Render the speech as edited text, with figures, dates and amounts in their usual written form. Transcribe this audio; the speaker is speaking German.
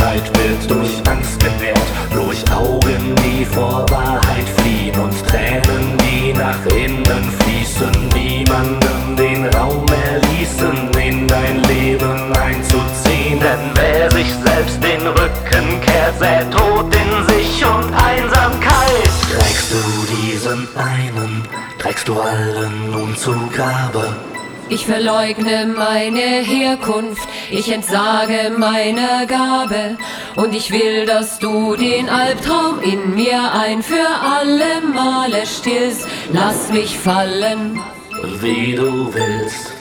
Zeit wird durch Angst genährt, durch Augen, die vor Wahrheit fliehen und Tränen, die nach innen fließen, niemandem den Raum erließen, in dein Leben einzuziehen. Denn wer sich selbst den Rücken kehrt, sät Tod in sich und Einsamkeit. Trägst du diesen einen, trägst du allen nun zu Grabe. Ich verleugne meine Herkunft, ich entsage meiner Gabe. Und ich will, dass du den Albtraum in mir ein für alle Male stillst. Lass mich fallen, wie du willst.